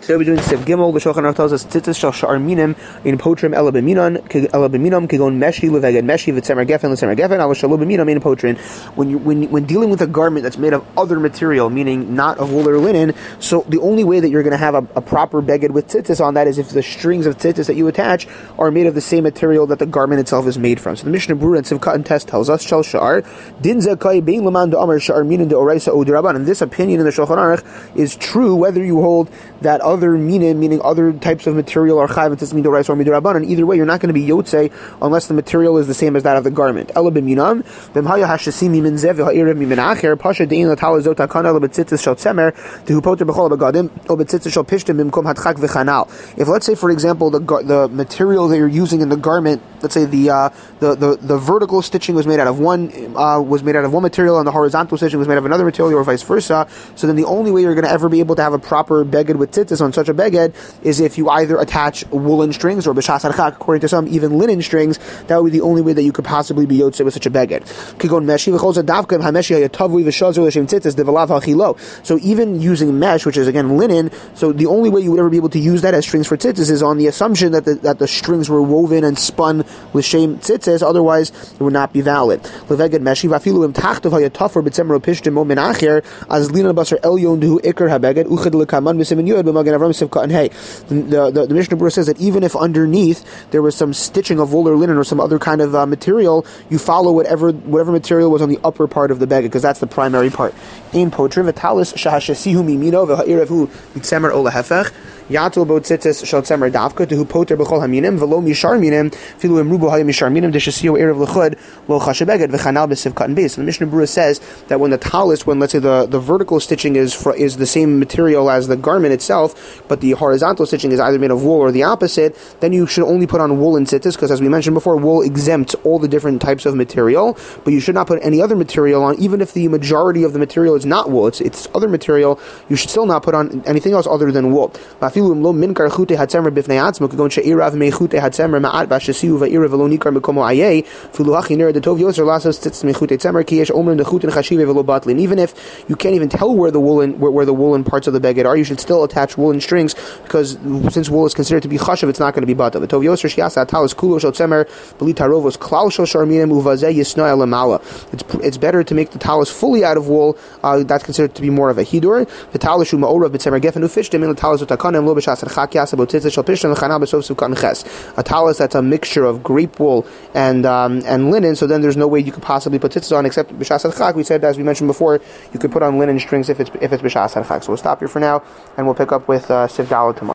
Today we're doing Sev Gimel. The Shulchan Aruch tells us tzitzis shel sha'ar minim in potrim ela b'minon kegon meshi leveged meshi v'tzemer gefen l'tzemer gefen ala shelo b'minon in potrin. When dealing with a garment that's made of other material, meaning not of wool or linen, so the only way that you're going to have a proper beged with tzitzis on that is if the strings of tzitzis that you attach are made of the same material that the garment itself is made from. So the Mishnah Berurah and Sivkat and Test tells us shel sha'ar din zakai bein laman da'amar sha'ar minim de'oraisa o d'Rabbanan. And this opinion in the Shulchan Aruch is true whether you hold that other minim, meaning other types of material, are chayv and tzitzis midoraisa or midorabanan. Either way, you're not going to be yotzei unless the material is the same as that of the garment. Ela b'minam b'mhaya hashasimi min zev ha'irav min acher pasha dein l'tal zot hakana ela b'tzitzis shel tzemer tehu poter b'chol b'gadim o b'tzitzis shel pishtim b'mkom hadchak v'chanal. If, let's say, for example, the material that you're using in the garment, let's say the vertical stitching was made out of one material and the horizontal stitching was made of another material, or vice versa, so then the only way you're going to ever be able to have a proper beged with tzitzis on such a beged is if you either attach woolen strings or b'shas harchak, according to some, even linen strings. That would be the only way that you could possibly be yotzei with such a beged. So even using mesh, which is again linen, so the only way you would ever be able to use that as strings for tzitzis is on the assumption that the strings were woven and spun l'shem tzitzis, otherwise it would not be valid. Leveged meshi vafilu im tachtav hayatafer b'tzemer pishtim mo min acher as lina basar elyon duhu ikar habeged uchad lekaman b'simin yud b'magen avram sivka and hey. The Mishnah Berurah says that even if underneath there was some stitching of wool or linen or some other kind of material, you follow whatever material was on the upper part of the beged, because that's the primary part. Ein potrim v'talis shahashasihu mimino v'ha'iravu b'tzemer o lehefech Yatul bo tzitzis shel tzemer davka tehu poter b'chol haminim v'lo mishar minim filu emrubo hayim mishar minim deshasiyo erev l'chud lo chashabeged v'chanal b'sivkat and base. And the Mishnah Berurah says that when the talis, when let's say the vertical stitching is the same material as the garment itself, but the horizontal stitching is either made of wool or the opposite, then you should only put on wool and tzitzis, because as we mentioned before, wool exempts all the different types of material, but you should not put any other material on, even if the majority of the material is not wool, it's other material, you should still not put on anything else other than wool. If let's say, for example, even if you can't even tell where the woolen parts of the beged are, you should still attach woolen strings, because since wool is considered to be chashav, it's not going to be batav. It's better to make the talis fully out of wool. That's considered to be more of a hidur. A talis that's a mixture of grape wool and linen, so then there's no way you could possibly put tzitzis on except b'shas harchak. We said, as we mentioned before, you could put on linen strings if it's b'shas harchak. So we'll stop here for now, and we'll pick up with Siv Daled tomorrow.